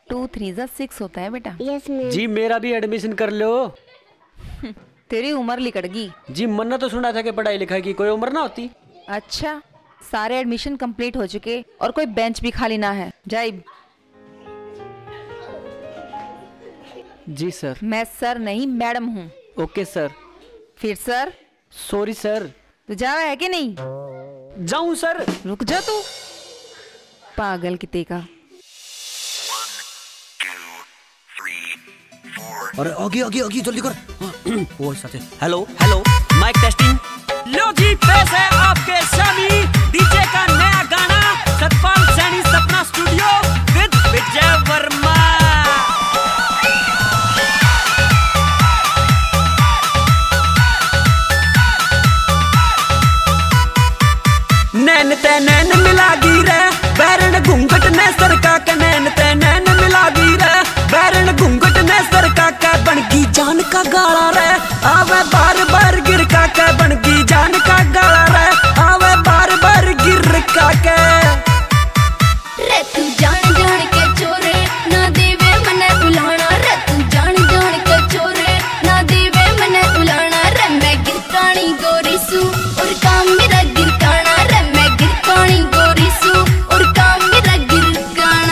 2 3 6 होता है बेटा। Yes ma'am. जी मेरा भी एडमिशन कर लो। तेरी उम्र लिकड़गी। जी मन्ना तो सुना था कि पढ़ाई लिखाई की कोई उम्र ना होती। अच्छा, सारे एडमिशन कंप्लीट हो चुके और कोई बेंच भी खाली ना है। जाइब। जी सर। मैं सर नहीं मैडम हूँ। Okay sir. फिर सर। Sorry sir. तू जा है कि नहीं? जाऊं सर? रुक जा तू, पागल किते का। अरे आगे आगे आगे जल्दी कर। वो साथ है। Hello hello mike testing. लो जी पेश है आपके सामने डीजे का नया गाना सतपाल सैनी सपना स्टूडियो विद विजय वर्मा। नैन ते नैन मिलागी रे बैरन घूंघट ने सरका के। नैन ते नैन मिलागी रे बैरन घूंघट ने सरका के। बनगी जान का गाला रे आवे बार बार गिर का के। बनगी जान का गाला रे आवे बार बार गिर का के। रे तू जान जान के चोरे ना देवे मने बुलाना। रे तू जान जान के चोरे ना देवे मने बुलाना। रे मैं गिरकानी गोरी सू और काम मेरा गिरकाना। रे मैं गिरकानी गोरी सू और काम मेरा गिरकाना।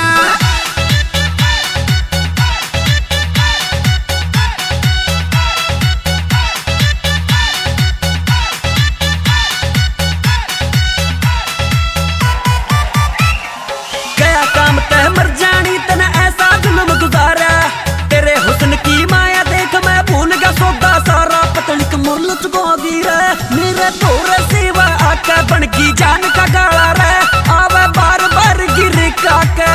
गया काम तह मर जानी तने ऐसा जुल्म गुजारा। तेरे हुस्न की माया देख मैं भूल गया सौदा सारा। पतली कमर लचकोगी रे मेरे तोरे सिवा आका। बनगी जान का गाला रे आवे बार बार गिर का के।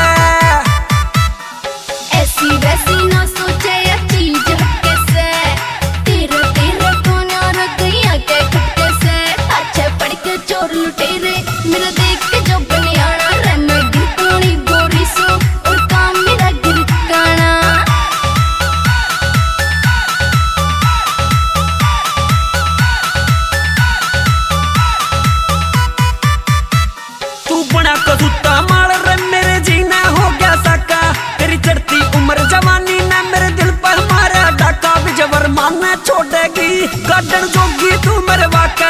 ऐसी वैसी ना सोचे ये चीज हटके से। तेरे तेरे कोन्या रखिया के खटके से। अच्छे पढ़ के चोर लुटेरे मेरा देख के जो बनियाना। रे मैं गिरकानी गोरी सो और काम मेरा गिरकाना। तू बना कसूता माल रे मेरे जीना हो गया साका। तेरी चढ़ती उम्र जवानी ने मेरे दिल पर मारा डाका। विजय वर्मा ने छोड़ेगी गार्डन जोगी तू मेरे वाका।